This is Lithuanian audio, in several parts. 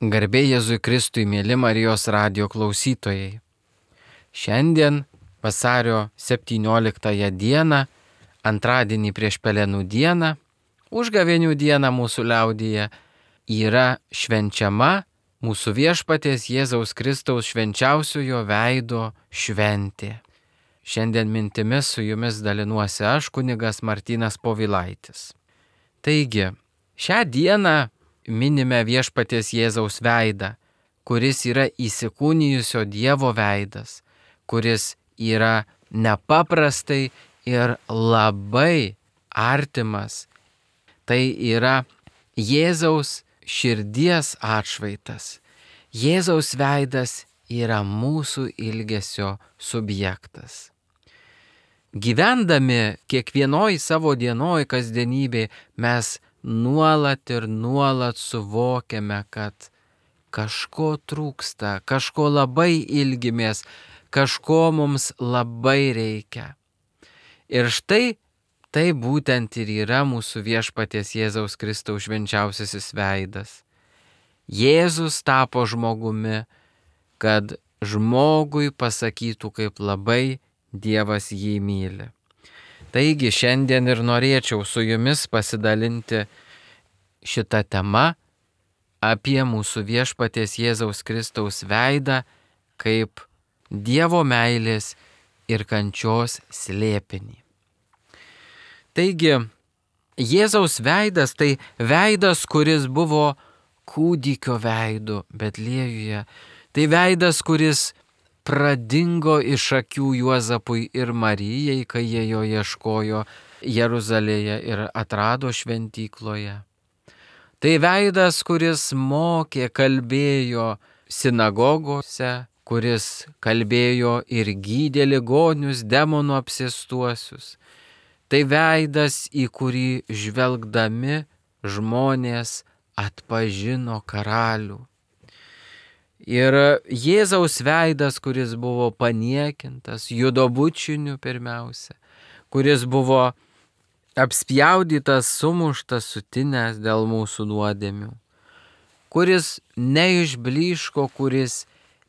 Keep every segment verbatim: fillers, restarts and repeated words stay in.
Garbė Jėzui Kristui, mėly Marijos radijo klausytojai. Šiandien vasario septynioliktąją dieną, antradienį prieš Pelenų dieną, užgavėnių dieną mūsų liaudyje, yra švenčiama mūsų viešpaties Jėzaus Kristaus švenčiausiojo veido šventė. Šiandien mintimis su jumis dalinuosi aš, kunigas Martynas Povilaitis. Taigi, šią dieną minime viešpaties Jėzaus veidą, kuris yra įsikūnijusio Dievo veidas, kuris yra nepaprastai ir labai artimas. Tai yra Jėzaus širdies atšvaitas. Jėzaus veidas yra mūsų ilgesio subjektas. Gyvendami kiekvienoj savo dienoj kasdienybėje mes nuolat ir nuolat suvokiame, kad kažko trūksta, kažko labai ilgimės, kažko mums labai reikia. Ir štai tai būtent ir yra mūsų viešpaties Jėzaus Kristaus švenčiausiasis veidas. Jėzus tapo žmogumi, kad žmogui pasakytų, kaip labai Dievas jį myli. Taigi šiandien ir norėčiau su jumis pasidalinti šitą temą apie mūsų viešpaties Jėzaus Kristaus veidą kaip Dievo meilės ir kančios slėpinį. Taigi, Jėzaus veidas tai veidas, kuris buvo kūdikio veidu Betliejuje. Tai veidas, kuris pradingo iš akių Juozapui ir Marijai, kai jie jo ieškojo Jeruzalėje ir atrado šventykloje. Tai veidas, kuris mokė, kalbėjo sinagogose, kuris kalbėjo ir gydė ligonius, demonų apsėstuosius. Tai veidas, į kurį žvelgdami žmonės atpažino karalių. Ir Jėzaus veidas, kuris buvo paniekintas, judo bučiniu pirmiausia, kuris buvo apspjaudytas, sumuštas, sutinęs dėl mūsų nuodėmių, kuris neišblyško, kuris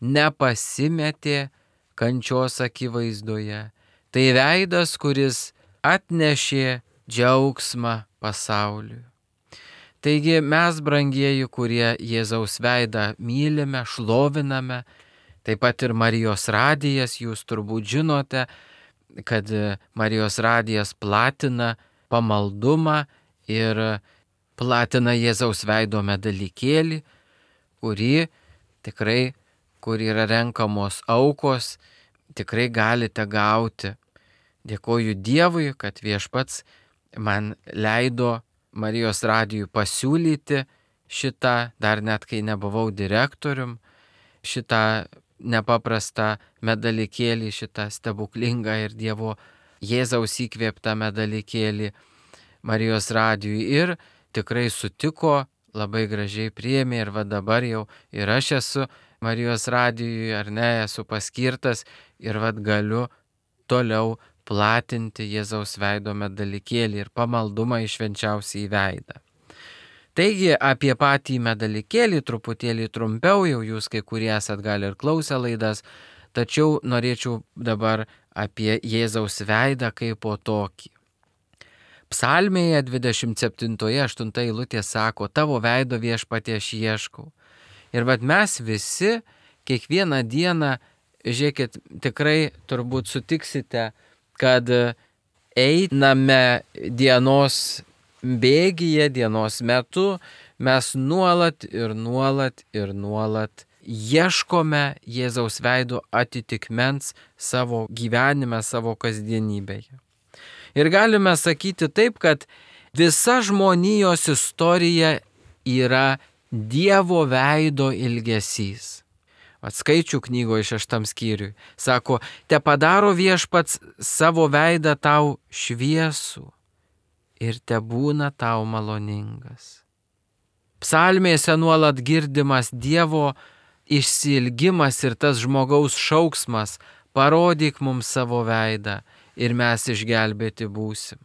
nepasimetė kančios akivaizdoje. Tai veidas, kuris atnešė džiaugsmą pasauliui. Taigi mes, brangieji, kurie Jėzaus veidą mylime, šloviname, taip pat ir Marijos radijas, jūs turbūt žinote, kad Marijos radijas platina pamaldumą ir platina Jėzaus veido medalikėlį, kurį tikrai, kur yra renkamos aukos, tikrai galite gauti. Dėkoju Dievui, kad viešpats man leido Marijos radijui pasiūlyti šitą, dar net kai nebuvau direktorium, šitą nepaprastą medalikėlį, šitą stebuklingą ir Dievo Jėzaus įkvėptą medalikėlį Marijos radijui. Ir tikrai sutiko, labai gražiai priėmė ir va dabar jau ir aš esu Marijos radijui, ar ne, esu paskirtas ir va galiu toliau platinti Jėzaus veido medalikėlį ir pamaldumą į švenčiausiąjį veidą. Taigi apie patį medalikėlį truputėlį trumpiau, jau jūs kai kurie esat gal ir klausę laidas, tačiau norėčiau dabar apie Jėzaus veidą kaip po tokį. Psalmėje dvidešimt septintoje aštunta eilutė sako, tavo veido viešpatie aš ieškau. Ir vat mes visi kiekvieną dieną, žiūrėkit, tikrai turbūt sutiksite, kad einame dienos bėgyje, dienos metu, mes nuolat ir nuolat ir nuolat ieškome Jėzaus veido atitikmens savo gyvenime, savo kasdienybėje. Ir galime sakyti taip, kad visa žmonijos istorija yra Dievo veido ilgesys. Atskaičių knygoje šeštam skyriui. Sako, te padaro viešpats savo veidą tau šviesų ir te būna tau maloningas. Psalmėse nuolat girdimas Dievo išsiilgimas ir tas žmogaus šauksmas, parodyk mums savo veidą ir mes išgelbėti būsim.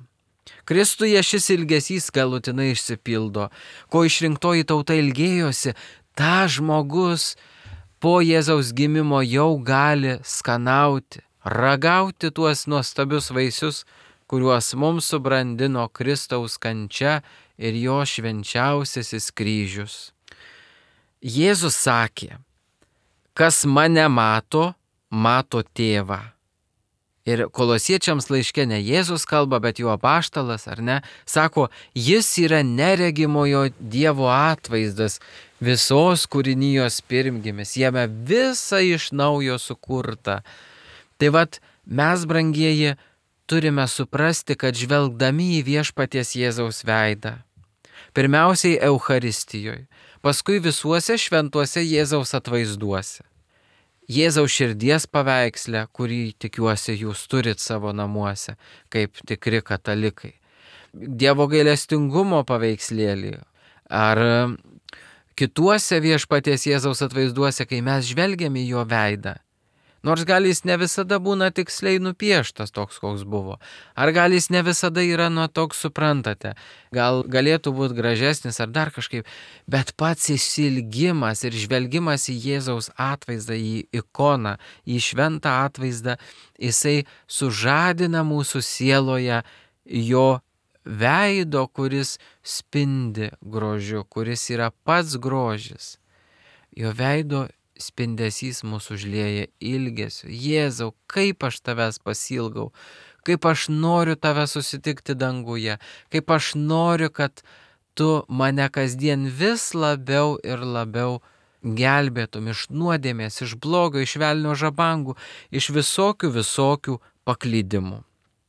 Kristuje šis ilgesys galutinai išsipildo, ko išrinktoji tauta ilgėjosi, ta žmogus po Jėzaus gimimo jau gali skanauti, ragauti tuos nuostabius vaisius, kuriuos mums subrandino Kristaus kančia ir jo švenčiausiasis kryžius. Jėzus sakė, kas mane mato, mato tėvą. Ir Kolosiečiams laiške ne Jėzus kalba, bet jo apaštalas, ar ne, sako, jis yra neregimojo Dievo atvaizdas, visos kūrinijos pirmgimis, jame visa iš naujo sukurta. Tai vat mes, brangieji, turime suprasti, kad žvelgdami į viešpaties Jėzaus veidą, pirmiausiai Eucharistijoje, paskui visuose šventuose Jėzaus atvaizduose, Jėzaus širdies paveiksle, kurį tikiuosi jūs turit savo namuose, kaip tikri katalikai, Dievo gailestingumo paveikslėlį, ar kituose viešpaties Jėzaus atvaizduose, kai mes žvelgiam į jo veidą. Nors gal jis ne visada būna tiksliai nupieštas toks, koks buvo. Ar gal jis ne visada yra nuo toks, suprantate. Gal galėtų būti gražesnis ar dar kažkaip. Bet pats išsilgimas ir žvelgimas į Jėzaus atvaizdą, į ikoną, į šventą atvaizdą, jisai sužadina mūsų sieloje jo veido, kuris spindi grožiu, kuris yra pats grožis. Jo veido spindesys mūsų užlieja ilgesiu. Jėzau, kaip aš tavęs pasilgau, kaip aš noriu tave susitikti danguje, kaip aš noriu, kad tu mane kasdien vis labiau ir labiau gelbėtum iš nuodėmės, iš blogio, iš velnio žabangų, iš visokių visokių paklydimų.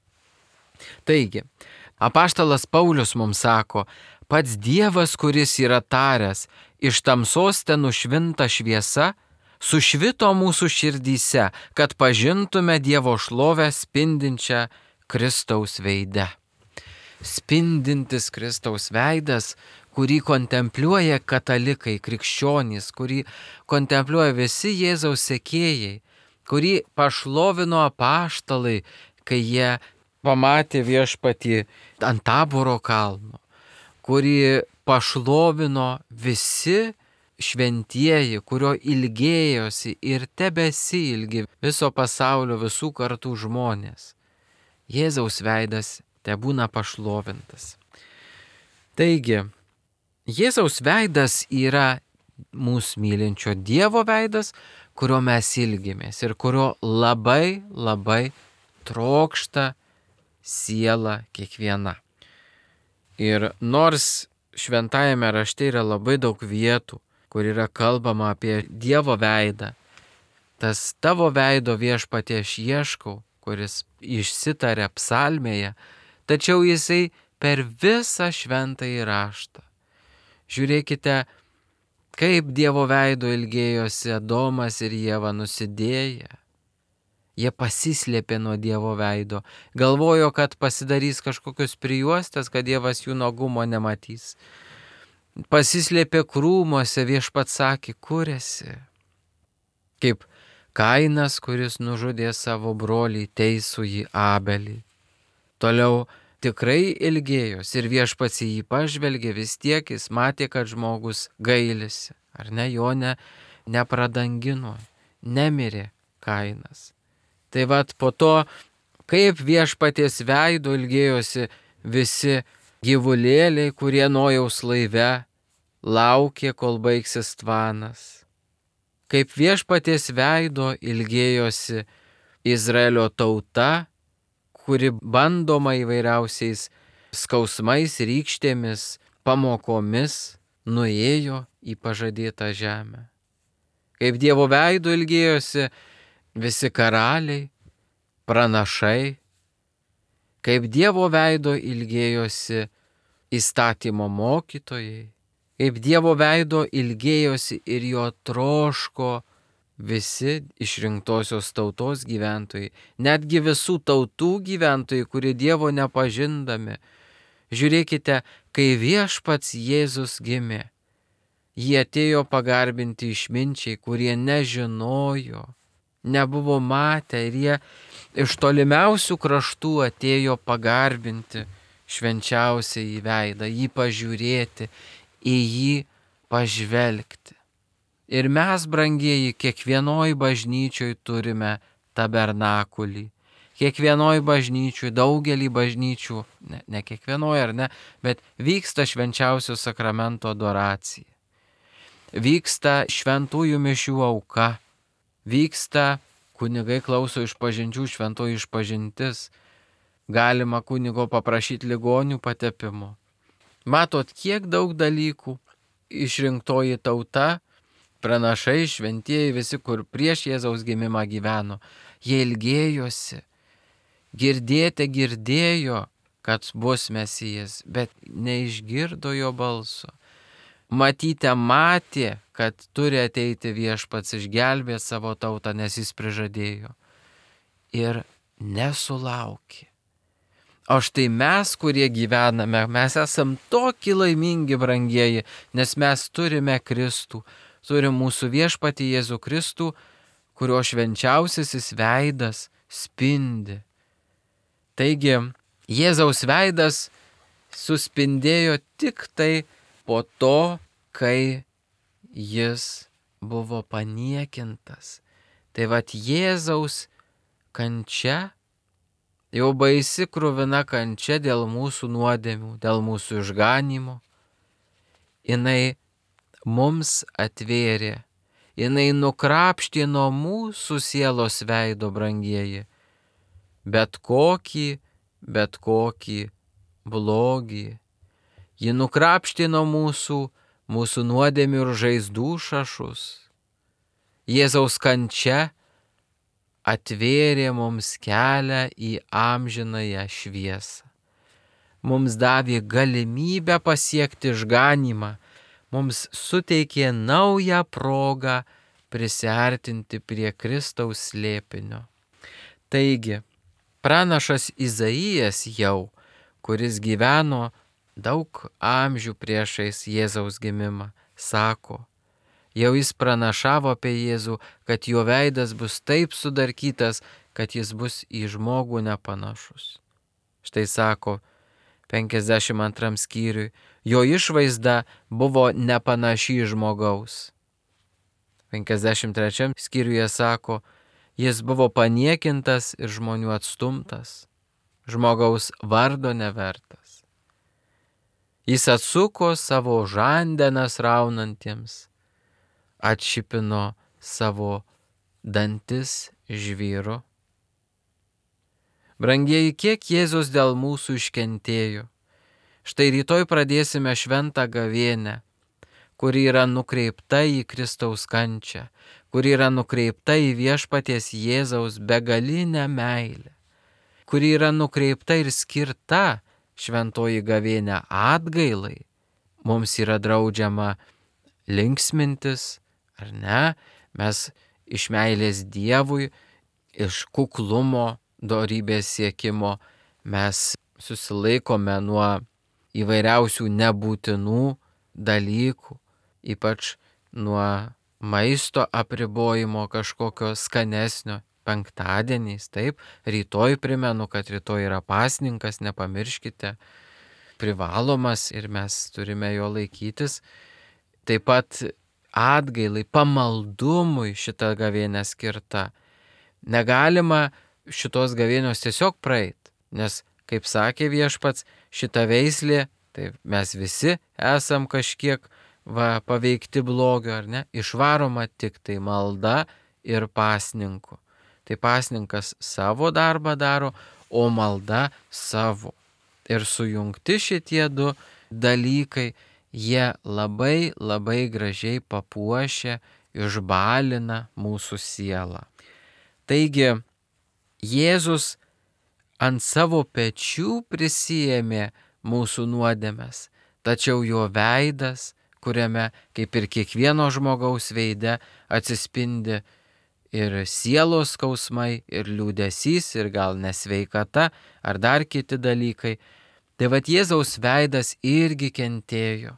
Taigi, apaštalas Paulius mums sako, pats Dievas, kuris yra taręs, iš tamsos ten nušvinta šviesa, sušvito mūsų širdyse, kad pažintume Dievo šlovę spindinčią Kristaus veide. Spindintis Kristaus veidas, kurį kontempliuoja katalikai, krikščionys, kurį kontempliuoja visi Jėzaus sekėjai, kurį pašlovino apaštalai, kai jie pamatė viešpatį ant Taboro kalno, kurį pašlovino visi šventieji, kurio ilgėjosi ir tebesiilgi viso pasaulio visų kartų žmonės. Jėzaus veidas tebūna pašlovintas. Taigi, Jėzaus veidas yra mūsų mylinčio Dievo veidas, kurio mes ilgimės ir kurio labai, labai trokšta siela kiekviena. Ir nors šventajame rašte yra labai daug vietų, kur yra kalbama apie Dievo veidą, tas tavo veido viešpatie aš ieškau, kuris išsitarė psalmėje, tačiau jisai per visą šventąjį raštą. Žiūrėkite, kaip Dievo veido ilgėjosi Adomas ir Ieva nusidėję. Jie pasislėpė nuo Dievo veido, galvojo, kad pasidarys kažkokius prijuostės, kad Dievas jų nuogumo nematys. Pasislėpė krūmuose, viešpats sakė, kur esi? Kaip Kainas, kuris nužudė savo brolį, teisųjį Abelį. Toliau tikrai ilgėjos ir viešpats į jį pažvelgė, vis tiek jis matė, kad žmogus gailisi, ar ne, jo ne, nepradangino, nemirė Kainas. Tai vat po to, kaip viešpaties veido ilgėjosi visi gyvulėliai, kurie Nojaus laive laukė, kol baigsis tvanas. Kaip viešpaties veido ilgėjosi Izraelio tauta, kuri bandoma įvairiausiais skausmais, rykštėmis, pamokomis nuėjo į pažadėtą žemę. Kaip Dievo veido ilgėjosi visi karaliai, pranašai, kaip Dievo veido ilgėjosi įstatymo mokytojai, kaip Dievo veido ilgėjosi ir jo troško visi išrinktosios tautos gyventojai, netgi visų tautų gyventojai, kurie Dievo nepažindami. Žiūrėkite, kai viešpats Jėzus gimė, jie atėjo pagarbinti išminčiai, kurie nežinojo, nebuvo matę ir jie iš tolimiausių kraštų atėjo pagarbinti švenčiausią į veidą, jį pažiūrėti, į jį pažvelgti. Ir mes, brangieji, kiekvienoj bažnyčioj turime tabernakulį. Kiekvienoj bažnyčioj, daugelį bažnyčių, ne, ne kiekvienoj ar ne, bet vyksta švenčiausio sakramento adoracija. Vyksta šventųjų mišių auka. Vyksta kunigai klauso išpažinčių, šventoji išpažintis. Galima kunigo paprašyti ligonių patepimo. Matot, kiek daug dalykų išrinktoji tauta, pranašai, šventieji, visi, kur prieš Jėzaus gimimą gyveno, jie ilgėjosi. Girdėte girdėjo, kad bus Mesijas, bet neišgirdo jo balso. Matyte matė, kad turi ateiti viešpats išgelbėti savo tautą, nes jis prižadėjo. Ir nesulaukė. O štai mes, kurie gyvename, mes esam tokie laimingi, brangieji, nes mes turime Kristų, turime mūsų viešpatį Jėzų Kristų, kurio švenčiausiasis veidas spindi. Taigi, Jėzaus veidas suspindėjo tik tai po to, kai jis buvo paniekintas. Tai vat Jėzaus kančia, jau baisi kruvina kančia dėl mūsų nuodėmių, dėl mūsų išganimo, jinai mums atvėrė, jinai nukrapštė nuo mūsų sielos veido, brangieji, bet kokį, bet kokį blogį. Ji nukrapštė nuo mūsų, mūsų nuodėmių ir žaizdų šašus. Jėzaus kančia atvėrė mums kelią į amžinąją šviesą. Mums davė galimybę pasiekti išganymą, mums suteikė naują progą prisiartinti prie Kristaus slėpinio. Taigi, pranašas Izaijas jau, kuris gyveno daug amžių priešais Jėzaus gimimą, sako, jau jis pranašavo apie Jėzų, kad jo veidas bus taip sudarkytas, kad jis bus į žmogų nepanašus. Štai sako, penkiasdešimt antram skyriui, jo išvaizda buvo nepanaši į žmogaus. penkiasdešimt trečiam skyriuje sako, jis buvo paniekintas ir žmonių atstumtas, žmogaus vardo nevertas. Jis atsuko savo žandenas raunantiems, atšipino savo dantis žvyru. Brangieji, kiek Jėzus dėl mūsų iškentėjo. Štai rytoj pradėsime šventą gavėnią, kuri yra nukreipta į Kristaus kančią, kuri yra nukreipta į viešpaties Jėzaus begalinę meilę, kuri yra nukreipta ir skirta šventoji gavėnia atgailai. Mums yra draudžiama linksmintis, ar ne? Mes iš meilės Dievui, iš kuklumo, dorybės siekimo, mes susilaikome nuo įvairiausių nebūtinų dalykų, ypač nuo maisto apribojimo kažkokio skanesnio. Penktadieniais, taip, rytoj primenu, kad rytoj yra pasninkas, nepamirškite, privalomas ir mes turime jo laikytis. Taip pat atgailai, pamaldumui šita gavėnė skirta. Negalima šitos gavėnios tiesiog praeit, nes, kaip sakė viešpats, šita veislė, tai mes visi esam kažkiek va, paveikti blogio, ar ne, išvaroma tik tai malda ir pasninku. Tai pasninkas savo darbą daro, o malda savo. Ir sujungti šitie du dalykai, jie labai labai gražiai papuošia, išbalina mūsų sielą. Taigi, Jėzus ant savo pečių prisiėmė mūsų nuodėmes, tačiau jo veidas, kuriame, kaip ir kiekvieno žmogaus veide, atsispindi ir sielos skausmai, ir liūdesys, ir gal nesveikata, ar dar kiti dalykai. Tai vat Jėzaus veidas irgi kentėjo.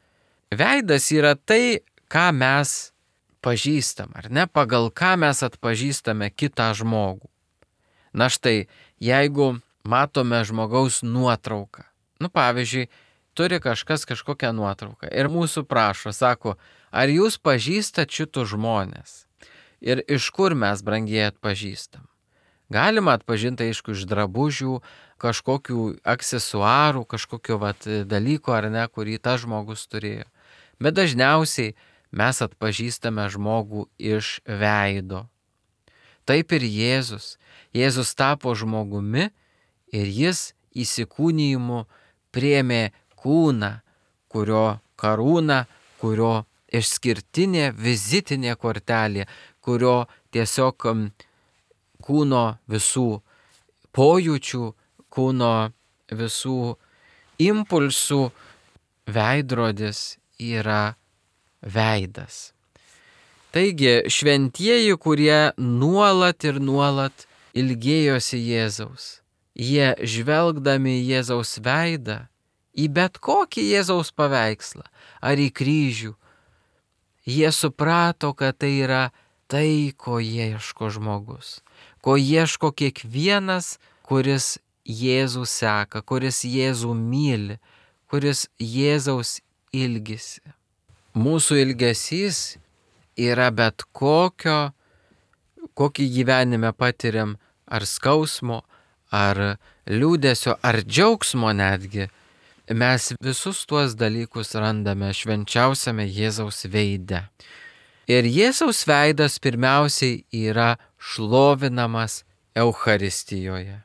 Veidas yra tai, ką mes pažįstam, ar ne? Pagal ką mes atpažįstame kitą žmogų. Na štai, jeigu matome žmogaus nuotrauką, nu pavyzdžiui, turi kažkas kažkokią nuotrauką ir mūsų prašo, sako, ar jūs pažįstat šitų žmonės? Ir iš kur mes brangiai atpažįstam? Galima atpažinti, aišku, iš drabužių, kažkokių aksesuarų, kažkokio vat, dalyko ar ne, kurį tas žmogus turėjo. Bet dažniausiai mes atpažįstame žmogų iš veido. Taip ir Jėzus. Jėzus tapo žmogumi ir jis įsikūnijimu priėmė kūną, kurio karūna, kurio išskirtinė vizitinė kortelė, kurio tiesiog kūno visų pojūčių, kūno visų impulsų veidrodis yra veidas. Taigi šventieji, kurie nuolat ir nuolat ilgėjosi Jėzaus, jie žvelgdami į Jėzaus veidą, į bet kokį Jėzaus paveikslą ar į kryžių, jie suprato, kad tai yra tai, ko ieško žmogus, ko ieško kiekvienas, kuris Jėzų seka, kuris Jėzų myli, kuris Jėzaus ilgisi. Mūsų ilgesys yra bet kokio, kokį gyvenime patiriam, ar skausmo, ar liūdesio, ar džiaugsmo netgi. Mes visus tuos dalykus randame švenčiausiame Jėzaus veide. Ir Jėzaus veidas pirmiausiai yra šlovinamas Eucharistijoje.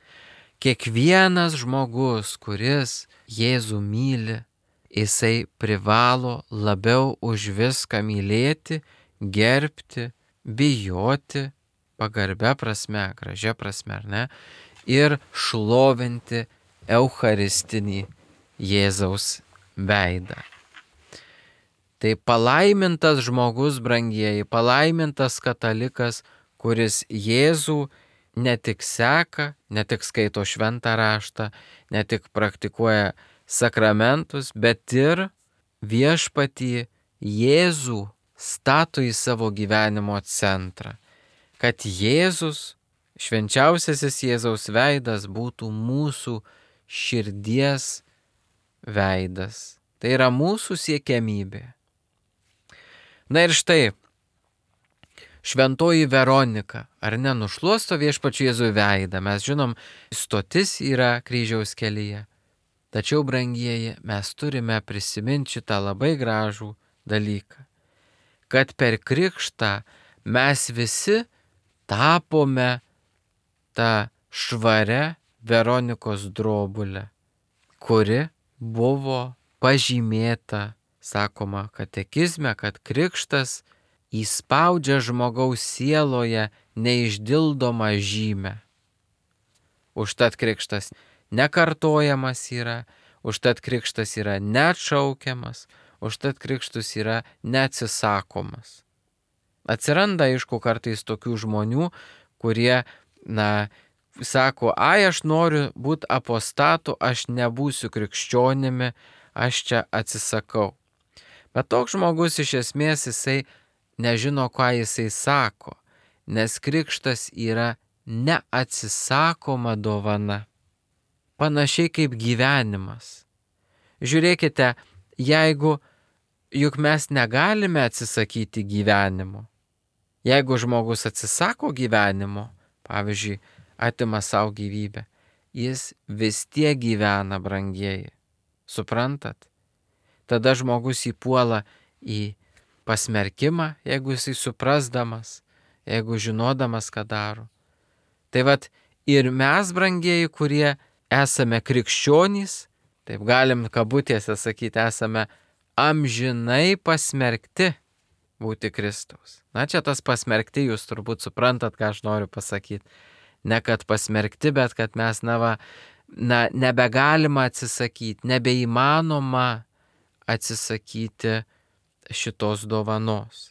Kiekvienas žmogus, kuris Jėzų myli, jisai privalo labiau už viską mylėti, gerbti, bijoti, pagarbia prasme, gražia prasme, ar ne, ir šlovinti Eucharistinį Jėzaus veidą. Tai palaimintas žmogus, brangieji, palaimintas katalikas, kuris Jėzų ne tik seka, ne tik skaito šventą raštą, ne tik praktikuoja sakramentus, bet ir viešpatį Jėzų stato į savo gyvenimo centrą. Kad Jėzus, švenčiausiasis Jėzaus veidas, būtų mūsų širdies veidas. Tai yra mūsų siekiamybė. Na ir štai, šventoji Veronika, ar ne, nušluosto viešpačiu Jėzui veidą. Mes žinom, stotis yra kryžiaus kelyje. Tačiau, brangieji, mes turime prisiminti šitą labai gražų dalyką, kad per krikštą mes visi tapome tą švarę Veronikos drobulę, kuri buvo pažymėta, sakoma katekizme, kad krikštas įspaudžia žmogaus sieloje neišdildomą žymę. Užtat krikštas nekartojamas yra, užtat krikštas yra neatšaukiamas, užtat krikštus yra neatsisakomas. Atsiranda, aišku, kartais tokių žmonių, kurie, na, sako, ai, aš noriu būti apostatu, aš nebūsiu krikščionimi, aš čia atsisakau. Bet toks žmogus iš esmės jisai nežino, ką jisai sako, nes krikštas yra neatsisakoma dovana. Panašiai kaip gyvenimas. Žiūrėkite, jeigu juk mes negalime atsisakyti gyvenimo. Jeigu žmogus atsisako gyvenimo, pavyzdžiui, atima savo gyvybę, jis vis tiek gyvena, brangieji. Suprantat? Tada žmogus įpuola į pasmerkimą, jeigu jisai suprasdamas, jeigu žinodamas, ką daro. Tai vat ir mes, brangieji, kurie esame krikščionys, taip galim kabutėse sakyti, esame amžinai pasmerkti būti Kristaus. Na, čia tas pasmerkti, jūs turbūt suprantat, ką aš noriu pasakyti. Ne kad pasmerkti, bet kad mes, na, va, na, nebegalima atsisakyti, nebeįmanoma atsisakyti šitos dovanos.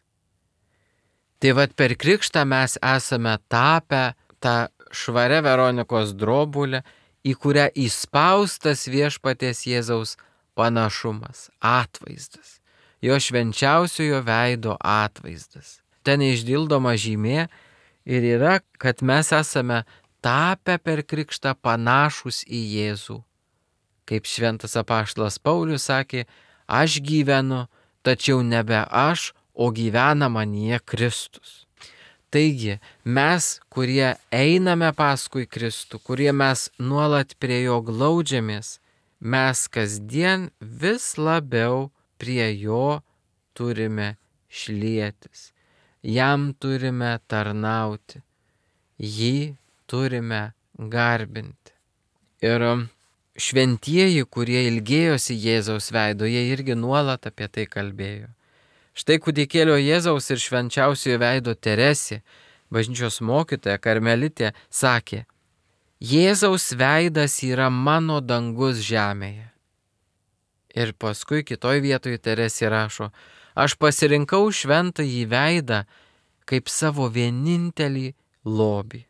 Tai vat per krikštą mes esame tapę tą švarę Veronikos drobulę, į kurią įspaustas viešpaties Jėzaus panašumas, atvaizdas, jo švenčiausiojo veido atvaizdas. Ten išdildoma žymė ir yra, kad mes esame tapę per krikštą panašus į Jėzų. Kaip šventas apaštalas Paulius sakė, aš gyvenu, tačiau nebe aš, o gyvena manyje Kristus. Taigi mes, kurie einame paskui Kristų, kurie mes nuolat prie jo glaudžiamės, mes kasdien vis labiau prie jo turime šlietis, jam turime tarnauti, jį turime garbinti. Ir šventieji, kurie ilgėjosi Jėzaus veido, jie irgi nuolat apie tai kalbėjo. Štai kūdikėlio Jėzaus ir švenčiausiojo veido Teresė, bažnyčios mokytoja karmelitė, sakė, Jėzaus veidas yra mano dangus žemėje. Ir paskui kitoj vietoje Teresė rašo, aš pasirinkau šventąjį veidą kaip savo vienintelį lobį.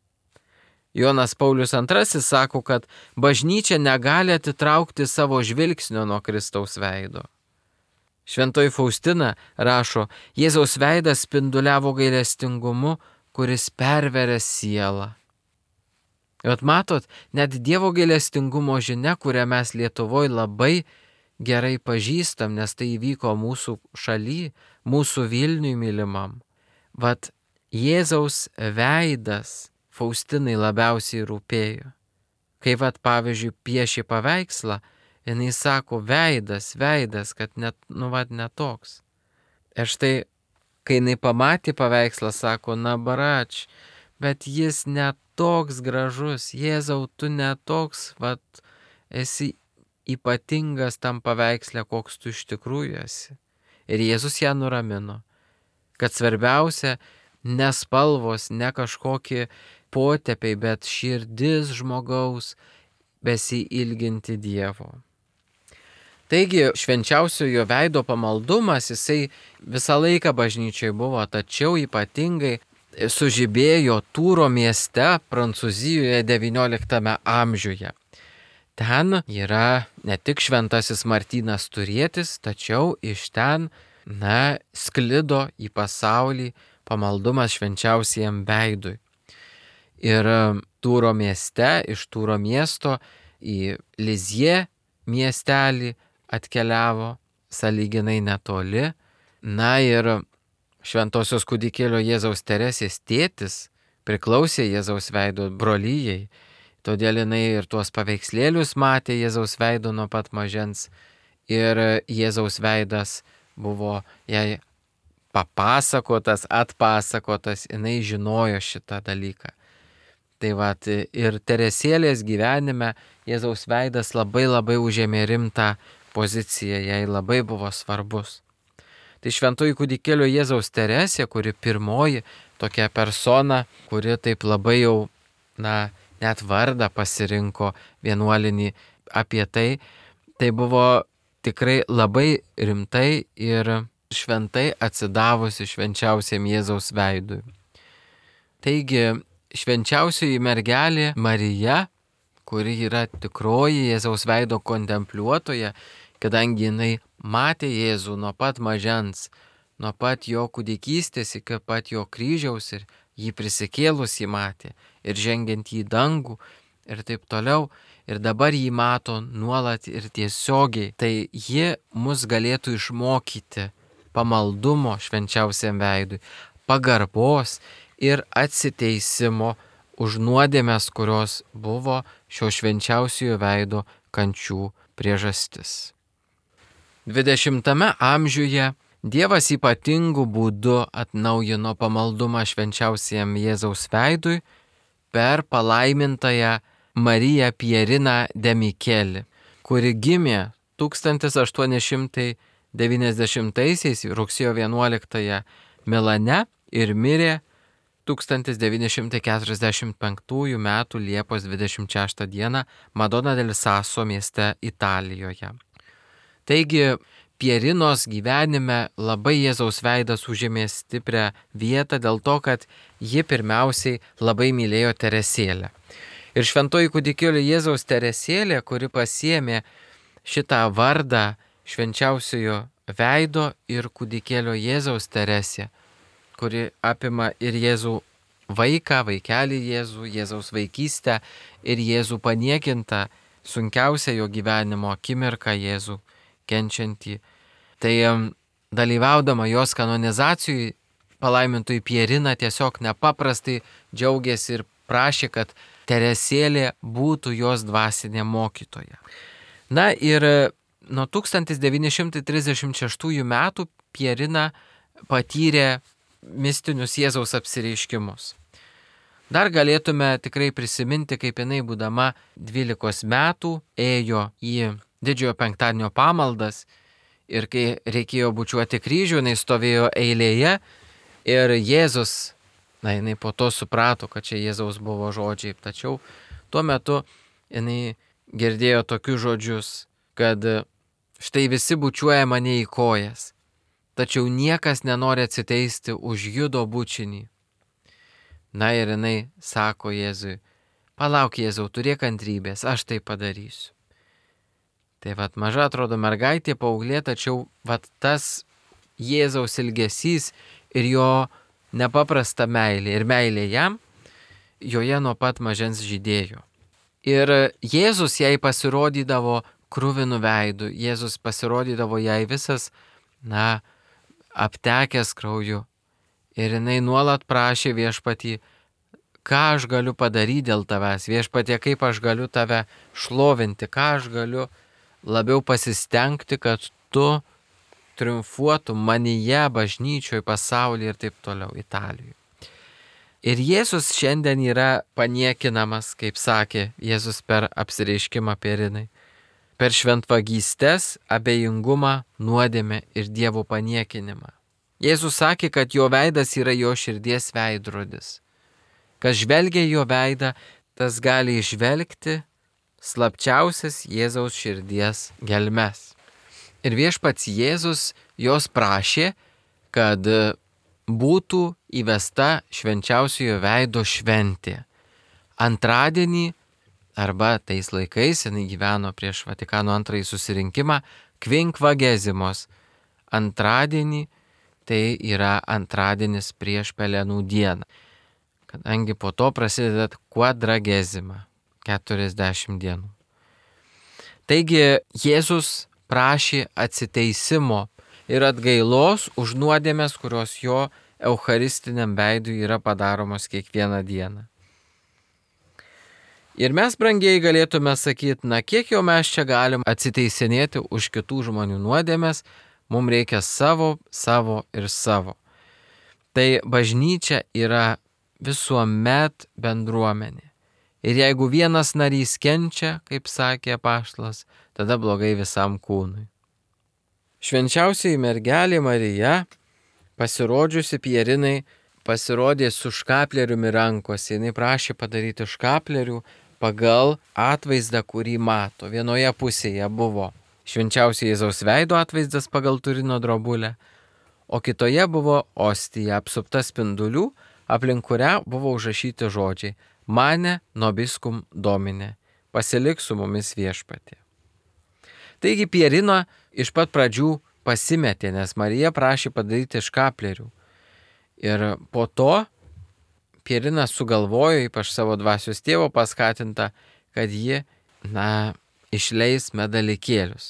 Jonas Paulius antrasis sako, kad bažnyčia negali atitraukti savo žvilgsnio nuo Kristaus veido. Šventoji Faustina rašo, Jėzaus veidas spinduliavo gailestingumu, kuris perveria sielą. Ir matot, net Dievo gailestingumo žinia, kurią mes Lietuvoje labai gerai pažįstam, nes tai įvyko mūsų šaly, mūsų Vilniui mylimam. Vat Jėzaus veidas Faustinai labiausiai rūpėjo. Kai vat pavyzdžiui piešė paveikslą, jinai sako veidas, veidas, kad net, nu vat netoks. Ir štai, kai jinai pamatė paveikslą, sako, na barač, bet jis netoks gražus, Jėzau, tu netoks, vat esi ypatingas tam paveiksle, koks tu iš tikrųjų esi. Ir Jėzus ją nuramino, kad svarbiausia ne spalvos, ne kažkokie potėpiai, bet širdis žmogaus besiilginti Dievo. Taigi švenčiausiojo veido pamaldumas, jisai visą laiką bažnyčiai buvo, tačiau ypatingai sužibėjo Tūro mieste Prancūzijoje devynioliktame amžiuje. Ten yra ne tik šventasis Martynas Turietis, tačiau iš ten, na, sklido į pasaulį pamaldumas švenčiausiajam veidui. Ir Tūro mieste, iš Tūro miesto į Lizie miestelį atkeliavo sąlyginai netoli. Na ir šventosios kūdikėlio Jėzaus Teresės tėtis priklausė Jėzaus veido brolyjei. Todėl jinai ir tuos paveikslėlius matė Jėzaus veido nuo pat mažens. Ir Jėzaus veidas buvo jai papasakotas, atpasakotas, jinai žinojo šitą dalyką. Tai vat, ir Teresėlės gyvenime Jėzaus veidas labai labai užėmė rimtą poziciją, jai labai buvo svarbus. Tai šventoji kūdikėlio Jėzaus Teresė, kuri pirmoji tokia persona, kuri taip labai jau, na, net vardą pasirinko vienuolinį apie tai, tai buvo tikrai labai rimtai ir šventai atsidavusi švenčiausiam Jėzaus veidui. Taigi, švenčiausioji mergelė Marija, kuri yra tikroji Jėzaus veido kontempliuotoja, kadangi jinai matė Jėzų nuo pat mažens, nuo pat jo kūdikystės iki pat jo kryžiaus ir jį prisikėlus jį matė ir žengiant į dangų ir taip toliau. Ir dabar jį mato nuolat ir tiesiogiai. Tai ji mus galėtų išmokyti pamaldumo švenčiausiam veidui, pagarbos ir atsiteisimo už nuodėmes, kurios buvo šio švenčiausiojo veido kančių priežastis. dvidešimtame amžiuje Dievas ypatingų būdų atnaujino pamaldumą švenčiausiam Jėzaus veidui per palaimintąją Mariją Pieriną de Micheli, kuri gimė tūkstantis aštuoni šimtai devyniasdešimtaisiais rugsėjo vienuoliktąją Milane ir mirė tūkstantis devyni šimtai keturiasdešimt penktųjų metų Liepos dvidešimt šeštą dieną Madona del Sasso mieste Italijoje. Taigi, Pierinos gyvenime labai Jėzaus veidas užėmė stiprią vietą dėl to, kad ji pirmiausiai labai mylėjo Teresėlę. Ir šventoji kūdikėlio Jėzaus Teresėlė, kuri pasiėmė šitą vardą švenčiausiojo veido ir kūdikėlio Jėzaus Teresė, kuri apima ir Jėzų vaiką, vaikelį Jėzų, Jėzaus vaikystę ir Jėzų paniekintą sunkiausią jo gyvenimo akimirką Jėzų kenčiantį. Tai dalyvaudama jos kanonizacijai, palaimintoji Pierina tiesiog nepaprastai džiaugiasi ir prašė, kad Teresėlė būtų jos dvasinė mokytoja. Na ir nuo tūkstantis devyni šimtai trisdešimt šeštųjų metų Pierina patyrė mistinius Jėzaus apsireiškimus. Dar galėtume tikrai prisiminti, kaip jinai būdama dvylikos metų ėjo į didžiojo penktadienio pamaldas ir kai reikėjo bučiuoti kryžių, jinai stovėjo eilėje ir Jėzus, na, jinai po to suprato, kad čia Jėzaus buvo žodžiai, tačiau tuo metu jinai girdėjo tokius žodžius, kad štai visi bučiuoja mane į kojas, tačiau niekas nenori atsiteisti už Judo bučinį. Na ir jinai sako Jėzui, palauk Jėzau, turėk kantrybės, aš tai padarysiu. Tai vat maža atrodo mergaitė, paauglė, tačiau vat tas Jėzaus ilgesys ir jo nepaprasta meilė ir meilė jam, joje nuo pat mažens žydėjo. Ir Jėzus jai pasirodydavo kruvinu veidu, Jėzus pasirodydavo jai visas, na, aptekęs krauju. Ir jinai nuolat prašė viešpatį, ką aš galiu padaryti dėl tavęs, viešpatie, kaip aš galiu tave šlovinti, ką aš galiu labiau pasistengti, kad tu triumfuotum manyje, bažnyčioje, pasaulyje ir taip toliau, Italijoje. Ir Jėzus šiandien yra paniekinamas, kaip sakė Jėzus per apsireiškimą Pierinai, per šventvagystės, abejingumą, nuodėmę ir Dievo paniekinimą. Jėzus sakė, kad jo veidas yra jo širdies veidrodis. Kas žvelgia jo veidą, tas gali išvelgti slapčiausias Jėzaus širdies gelmes. Ir viešpats Jėzus jos prašė, kad būtų įvesta švenčiausiojo veido šventė. Antradienį, arba tais laikais, jinai gyveno prieš Vatikano antrąjį susirinkimą, kvinkvagezimos. Antradienį tai yra antradienis prieš Pelenų dieną, kadangi po to prasideda quadragesima, keturiasdešimt dienų. Taigi Jėzus prašė atsiteisimo ir atgailos už nuodėmes, kurios jo eucharistiniam veidui yra padaromos kiekvieną dieną. Ir mes, brangieji, galėtume sakyti, na kiek jau mes čia galim atsiteisinėti už kitų žmonių nuodėmes, mums reikia savo, savo ir savo. Tai bažnyčia yra visuomet bendruomenė. Ir jeigu vienas narys kenčia, kaip sakė apaštalas, tada blogai visam kūnui. Švenčiausioji mergelė Marija, pasirodžiusi Pierinai, pasirodė su škapleriumi rankose. Jis prašė padaryti škaplerių pagal atvaizdą, kurį mato. Vienoje pusėje buvo švenčiausio Jėzaus veido atvaizdas pagal Turino drobulę, o kitoje buvo ostija apsupta spindulių, aplink kurią buvo užrašyti žodžiai Mane nobiscum Domine, pasilik su mumis viešpatie. Taigi Pierina iš pat pradžių pasimetė, nes Marija prašė padaryti škaplerių. Ir po to Pierina sugalvojo, ypač savo dvasios tėvo paskatinta, kad ji, na, išleis medalikėlius.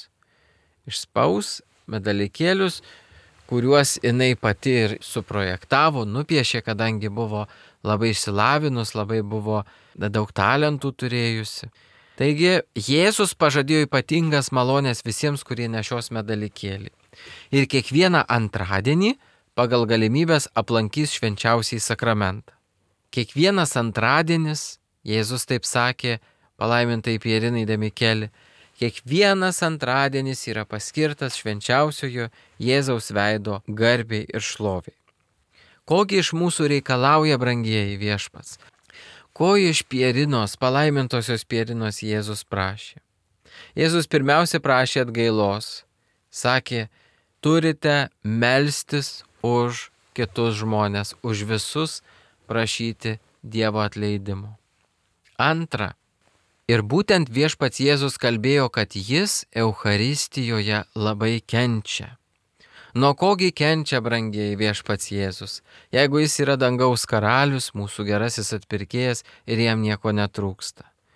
Išspaus medalikėlius, kuriuos jinai pati ir suprojektavo, nupiešė, kadangi buvo labai išsilavinus, labai buvo daug talentų turėjusi. Taigi Jėzus pažadėjo ypatingas malonės visiems, kurie nešios medalikėlį. Ir kiekvieną antradienį pagal galimybės aplankys švenčiausiai sakramentą. Kiekvienas antradienis, Jėzus taip sakė, palaimintai Pierinai de Micheli, kiekvienas antradienis yra paskirtas švenčiausiojo Jėzaus veido garbei ir šloviai. Kogi iš mūsų reikalauja, brangieji, viešpats? Ko iš Pierinos, palaimintosios Pierinos Jėzus prašė? Jėzus pirmiausia prašė atgailos. Sakė, turite melstis už kitus žmonės, už visus prašyti Dievo atleidimo. Antra. Ir būtent viešpats Jėzus kalbėjo, kad jis Eucharistijoje labai kenčia. Nuo kogi kenčia, brangieji, viešpats Jėzus, jeigu jis yra dangaus karalius, mūsų gerasis atpirkėjas ir jam nieko netrūksta.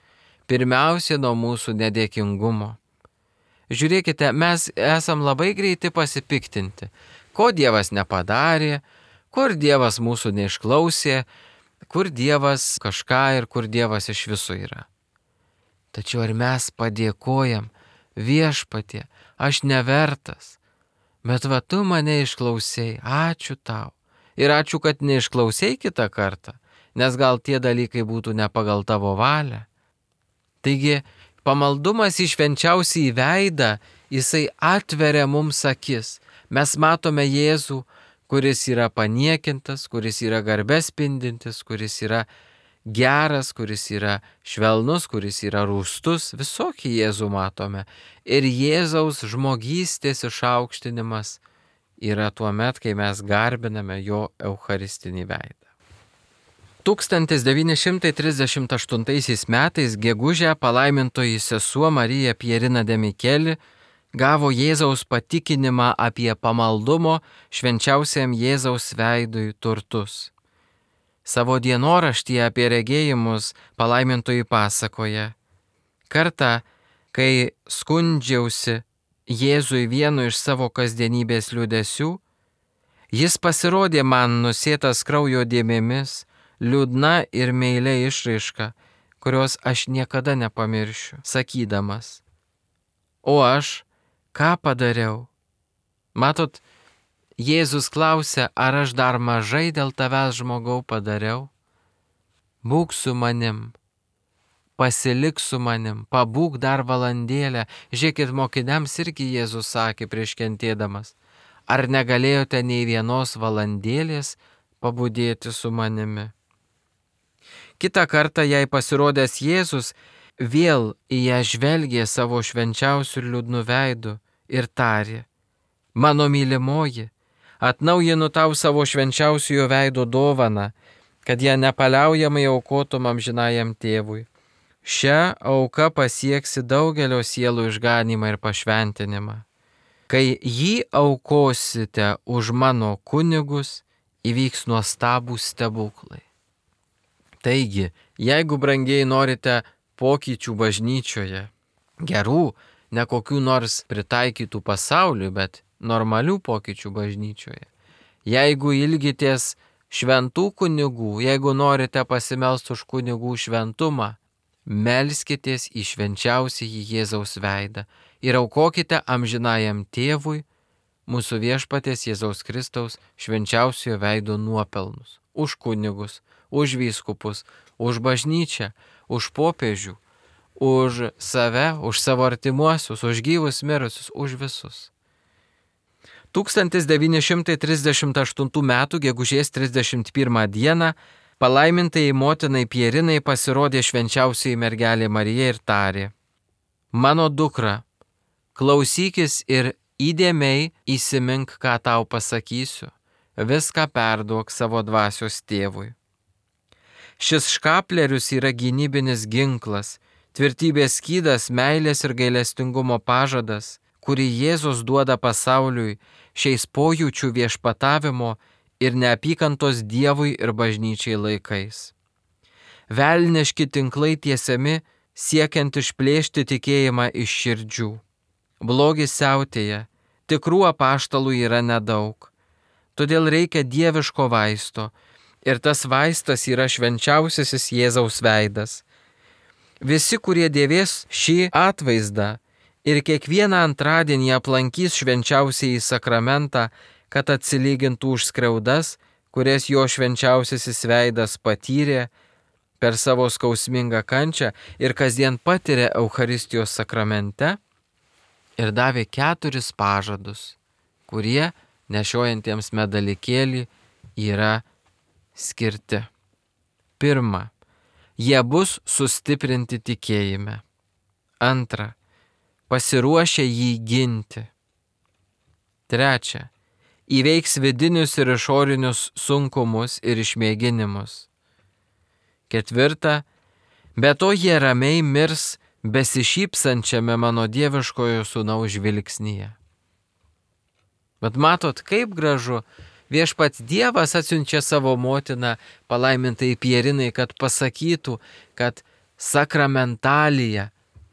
Pirmiausia, nuo mūsų nedėkingumo. Žiūrėkite, mes esam labai greiti pasipiktinti, ko Dievas nepadarė, kur Dievas mūsų neišklausė, kur Dievas kažką ir kur Dievas iš viso yra. Tačiau ar mes padėkojam, Viešpatie, aš nevertas, bet va tu mane išklausei, ačiū tau. Ir ačiū, kad neišklausei kitą kartą, nes gal tie dalykai būtų ne pagal tavo valią. Taigi, pamaldumas į švenčiausiąjį veidą, jisai atveria mums akis. Mes matome Jėzų, kuris yra paniekintas, kuris yra garbės spindintis, kuris yra geras, kuris yra švelnus, kuris yra rūstus. Visokį Jėzų matome. Ir Jėzaus žmogystės išaukštinimas yra tuo met, kai mes garbiname jo eucharistinį veidą. tūkstantis devyni šimtai trisdešimt aštuntaisiais metais gegužę palaimintoji sesuo Marija Pierina de Micheli gavo Jėzaus patikinimą apie pamaldumo švenčiausiam Jėzaus veidui turtus. Savo dienoraštyje apie regėjimus palaimintoji pasakoja: kartą, kai skundžiausi Jėzui vienu iš savo kasdienybės liūdesių, jis pasirodė man nusėtas kraujo dėmėmis, liūdna ir meilė išraiška, kurios aš niekada nepamiršiu, sakydamas: o aš ką padariau? Matot, Jėzus klausia, ar aš dar mažai dėl tavęs, žmogau, padariau? Būk su manim, pasilik su manim, pabūk dar valandėlę. Žiūrėkit, mokiniams irgi Jėzus sakė prieš kentėdamas: ar negalėjote nei vienos valandėlės pabudėti su manimi? Kitą kartą jai pasirodęs Jėzus vėl į ją žvelgė savo švenčiausių liūdnų veidų ir tarė: mano mylimoji, atnaujinu tau savo švenčiausiojo veido dovaną, kad ją nepaliaujamai aukotum amžinajam tėvui. Šią auką pasieksi daugelio sielų išganymą ir pašventinimą. Kai jį aukosite už mano kunigus, įvyks nuostabūs stebuklai. Taigi, jeigu, brangiai, norite pokyčių bažnyčioje, gerų, ne kokių nors pritaikytų pasauliui, bet normalių pokyčių bažnyčioje, jeigu ilgitės šventų kunigų, jeigu norite pasimelsti už kunigų šventumą, melskitės į švenčiausiąjį Jėzaus veidą ir aukokite amžinajam tėvui mūsų viešpaties Jėzaus Kristaus švenčiausiojo veido nuopelnus. Už kunigus, už vyskupus, už bažnyčią, už popiežių, už save, už savo artimuosius, už gyvus mirusius, už visus. tūkstantis devyni šimtai trisdešimt aštuntų metų gegužės trisdešimt pirmą dieną palaimintai motinai Pierinai pasirodė švenčiausioji mergelė Marija ir tarė: mano dukra, klausykis ir įdėmiai įsimink, ką tau pasakysiu, viską perduok savo dvasios tėvui. Šis škaplerius yra gynybinis ginklas, tvirtybės skydas, meilės ir gailestingumo pažadas, kurį Jėzus duoda pasauliui šiais pojūčių viešpatavimo ir neapykantos Dievui ir bažnyčiai laikais. Velniški tinklai tiesiami siekiant išplėšti tikėjimą iš širdžių. Blogis siautėja, tikrų apaštalų yra nedaug. Todėl reikia dieviško vaisto, ir tas vaistas yra švenčiausiasis Jėzaus veidas. Visi, kurie dėvės šį atvaizdą ir kiekvieną antradienį aplankys švenčiausiąjį sakramentą, kad atsilygintų už skriaudas, kurias jo švenčiausiasis veidas patyrė per savo skausmingą kančią ir kasdien patiria Eucharistijos sakramente, ir davė keturis pažadus, kurie nešiojantiems medalikėlį yra skirti. Pirma, jie bus sustiprinti tikėjime. Antra, pasiruošę jį ginti. Trečia, įveiks vidinius ir išorinius sunkumus ir išmėginimus. Ketvirta, be to jie ramiai mirs besišypsančiame mano dieviškojo sūnaus žvilgsnyje. Bet matot, kaip gražu, viešpats Dievas atsiunčia savo motiną palaimintai Pierinai, kad pasakytų, kad sakramentalija.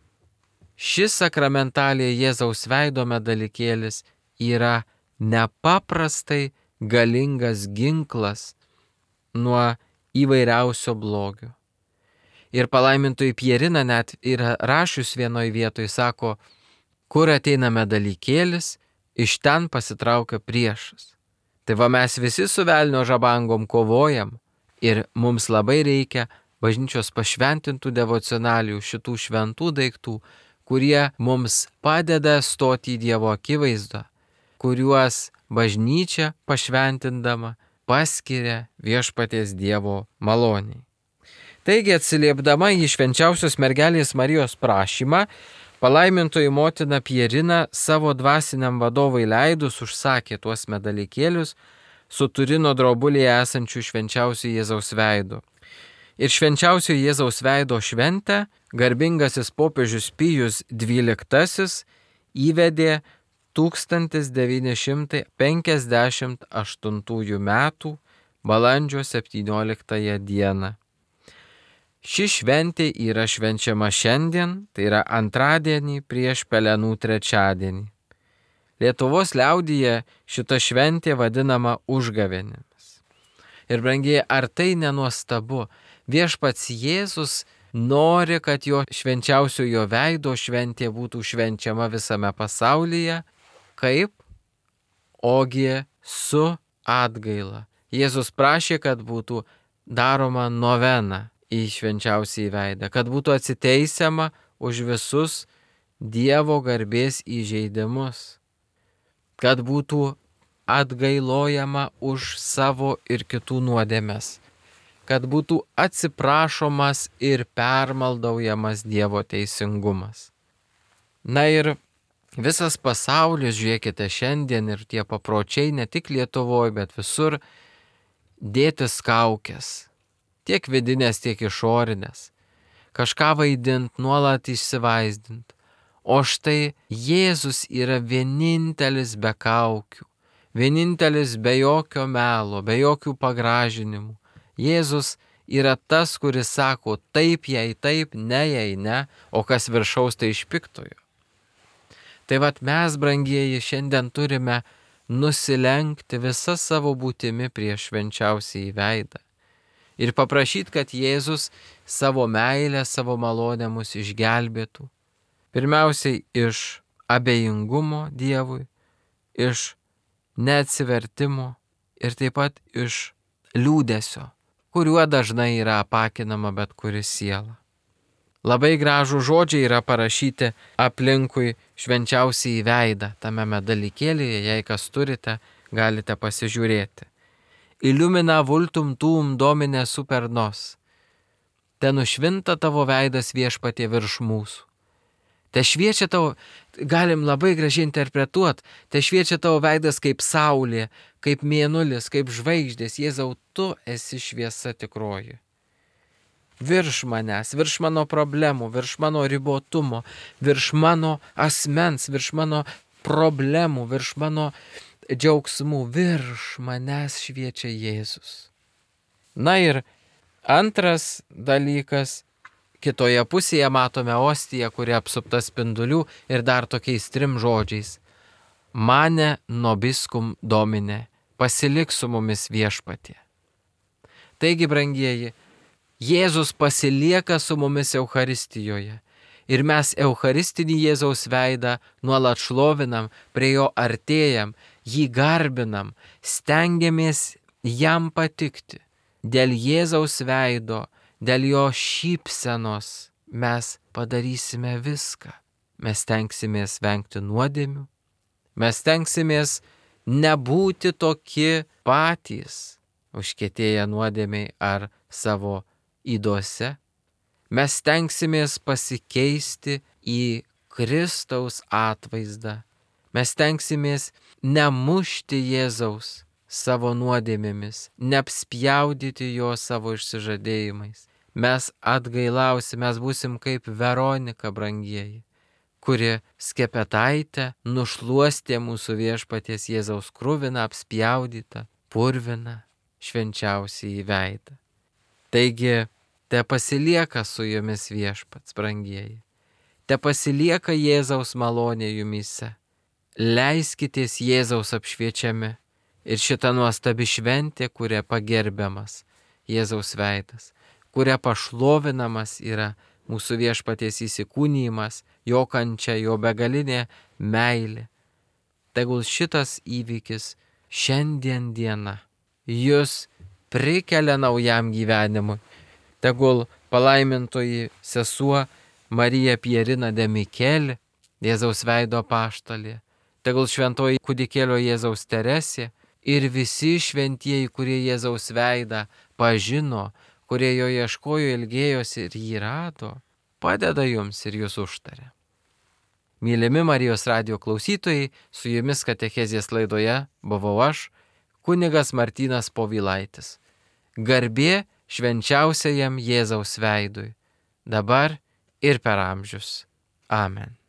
Šis sakramentalija Jėzaus veido medalikėlis yra nepaprastai galingas ginklas nuo įvairiausio blogio. Ir palaimintoji Pierina net yra rašius vienoj vietoj, sako, kur ateina medalikėlis, iš ten pasitraukia priešas. Tai va mes visi su velnio žabangom kovojam ir mums labai reikia bažnyčios pašventintų devocionalijų, šitų šventų daiktų, kurie mums padeda stoti į Dievo akivaizdą, kuriuos bažnyčia pašventindama paskiria viešpaties Dievo maloniai. Taigi atsiliepdama į švenčiausios mergelės Marijos prašymą, palaimintoji motina Pierina savo dvasiniam vadovui leidus užsakė tuos medalikėlius su Turino drobulėje esančių švenčiausio Jėzaus veidu. Ir švenčiausio Jėzaus veido šventę garbingasis popiežius Pijus dvyliktasis įvedė tūkstantis devyni šimtai penkiasdešimt aštuntųjų metų balandžio septynioliktąją dieną. Ši šventė yra švenčiama šiandien, tai yra antradienį prieš Pelenų trečiadienį. Lietuvos liaudyje šita šventė vadinama užgavėnėmis. Ir brangiai, ar tai nenuostabu? Viešpats Jėzus nori, kad jo švenčiausiojo veido šventė būtų švenčiama visame pasaulyje. Kaip? Ogi su atgaila. Jėzus prašė, kad būtų daroma novena į švenčiausiąjį veidą, kad būtų atsiteisiama už visus Dievo garbės įžeidimus, kad būtų atgailojama už savo ir kitų nuodėmes, kad būtų atsiprašomas ir permaldaujamas Dievo teisingumas. Na ir visas pasaulis, žiūrėkite, šiandien ir tie papročiai ne tik Lietuvoje, bet visur dėtis kaukės. Tiek vidinės, tiek išorinės, kažką vaidint, nuolat išsivaizdint. O štai Jėzus yra vienintelis be kaukių, vienintelis be jokio melo, be jokių pagražinimų. Jėzus yra tas, kuris sako taip, jei taip, ne, jei ne, o kas viršaus tai iš piktojo. Tai vat mes, brangieji, šiandien turime nusilenkti visą savo būtimi prieš švenčiausiąjį veidą. Ir paprašyti, kad Jėzus savo meilę, savo malonę mus išgelbėtų. Pirmiausiai iš abejingumo Dievui, iš neatsivertimo ir taip pat iš liūdesio, kuriuo dažnai yra apakinama bet kuri siela. Labai gražų žodžiai yra parašyti aplinkui švenčiausiąjį veidą, tame medalikėlyje, jei kas turite, galite pasižiūrėti. Illumina vultum tuum domine super nos. Te nušvinta tavo veidas viešpatie virš mūsų. Te šviečia tavo, galim labai gražiai interpretuoti, te šviečia tavo veidas kaip saulė, kaip mėnulis, kaip žvaigždės. Jėzau, tu esi šviesa tikroji. Virš manęs, virš mano problemų, virš mano ribotumo, virš mano asmens, virš mano problemų, virš mano džiaugsmų, virš manęs šviečia Jėzus. Na ir antras dalykas, kitoje pusėje matome ostiją, kuri apsupta spindulių ir dar tokiais trim žodžiais. Mane nobiskum domine, pasilik su mumis viešpatie. Taigi, brangieji, Jėzus pasilieka su mumis Eucharistijoje. Ir mes Eucharistinį Jėzaus veidą nuolat šlovinam, prie jo artėjam, jį garbinam, stengiamės jam patikti. Dėl Jėzaus veido, dėl jo šypsenos mes padarysime viską. Mes stengsimės vengti nuodėmių, mes stengsimės nebūti tokie patys, užkietėję nuodėmiai ar savo ydose. Mes stengsimės pasikeisti į Kristaus atvaizdą. Mes stengsimės nemušti Jėzaus savo nuodėmėmis, neapspjaudyti jo savo išsižadėjimais. Mes atgailausim, mes būsim kaip Veronika, brangieji, kuri skepetaitę nušluostė mūsų viešpaties Jėzaus kruviną, apspjaudytą, purviną, švenčiausiąjį veidą. Taigi, Te pasilieka su jumis Viešpats, brangieji. Te pasilieka Jėzaus malonė jumyse. Leiskitės Jėzaus apšviečiami ir šita nuostabi šventė, kuria pagerbiamas Jėzaus veidas, kuria pašlovinamas yra mūsų Viešpaties įsikūnijimas, jo kančia, jo begalinė meilė. Tegul šitas įvykis šiandien diena jūs prikelia naujam gyvenimui. Tegul palaimintoji sesuo Marija Pierina de Micheli, Jėzaus veido apaštalė, tegul šventoji kūdikėlio Jėzaus Teresė ir visi šventieji, kurie Jėzaus veidą pažino, kurie jo ieškojo, ilgėjosi ir jį rado, padeda jums ir jūs užtaria. Mylimi Marijos radijo klausytojai, su jumis katechezės laidoje buvau aš, kunigas Martynas Povilaitis. Garbė švenčiausiajam Jėzaus veidui, dabar ir per amžius. Amen.